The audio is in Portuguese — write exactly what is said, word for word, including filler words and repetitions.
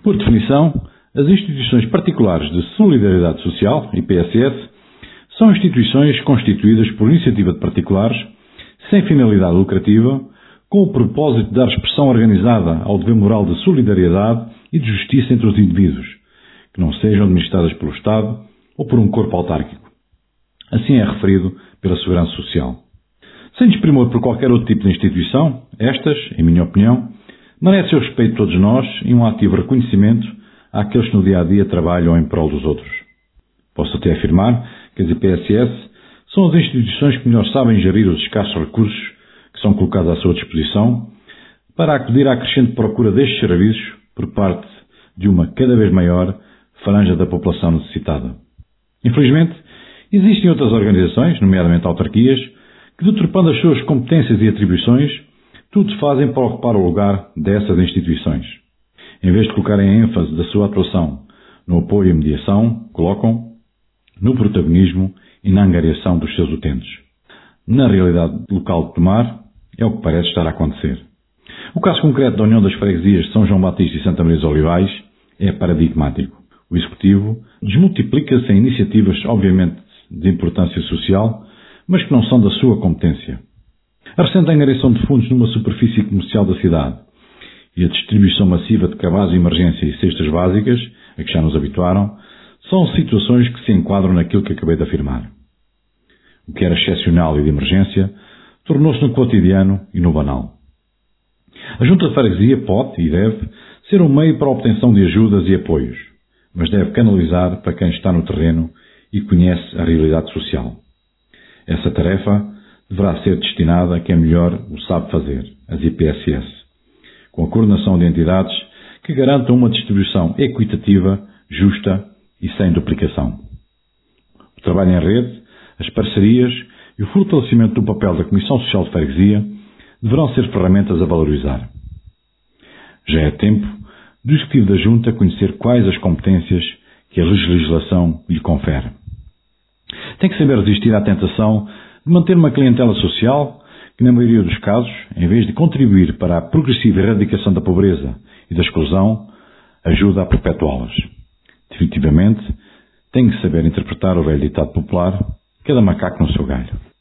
Por definição, as instituições particulares de solidariedade social, I P S S, são instituições constituídas por iniciativa de particulares, sem finalidade lucrativa, com o propósito de dar expressão organizada ao dever moral de solidariedade e de justiça entre os indivíduos, que não sejam administradas pelo Estado ou por um corpo autárquico. Assim é referido pela Segurança Social. Sem desprimor por qualquer outro tipo de instituição, estas, em minha opinião, merecem o respeito de todos nós e um ativo reconhecimento àqueles que no dia-a-dia trabalham em prol dos outros. Posso até afirmar que as I P S S são as instituições que melhor sabem gerir os escassos recursos que são colocados à sua disposição para acudir à crescente procura destes serviços por parte de uma cada vez maior franja da população necessitada. Infelizmente, existem outras organizações, nomeadamente autarquias, que, deturpando as suas competências e atribuições, tudo fazem para ocupar o lugar dessas instituições. Em vez de colocarem a ênfase da sua atuação no apoio e mediação, colocam no protagonismo e na angariação dos seus utentes. Na realidade local de Tomar, é o que parece estar a acontecer. O caso concreto da União das Freguesias de São João Batista e Santa Maria dos Olivais é paradigmático. O Executivo desmultiplica-se em iniciativas, obviamente, de importância social, mas que não são da sua competência. A recente angariação de fundos numa superfície comercial da cidade e a distribuição massiva de cabazes de emergência e cestas básicas, a que já nos habituaram, são situações que se enquadram naquilo que acabei de afirmar. O que era excepcional e de emergência tornou-se no cotidiano e no banal. A Junta de Freguesia pode e deve ser um meio para a obtenção de ajudas e apoios, mas deve canalizar para quem está no terreno e conhece a realidade social. Essa tarefa deverá ser destinada a quem melhor o sabe fazer, as I P S S, com a coordenação de entidades que garantam uma distribuição equitativa, justa e sem duplicação. O trabalho em rede, as parcerias e o fortalecimento do papel da Comissão Social de Freguesia deverão ser ferramentas a valorizar. Já é tempo do Executivo da Junta conhecer quais as competências que a legislação lhe confere. Tem que saber resistir à tentação de manter uma clientela social que, na maioria dos casos, em vez de contribuir para a progressiva erradicação da pobreza e da exclusão, ajuda a perpetuá-las. Definitivamente, tem que saber interpretar o velho ditado popular: cada macaco no seu galho.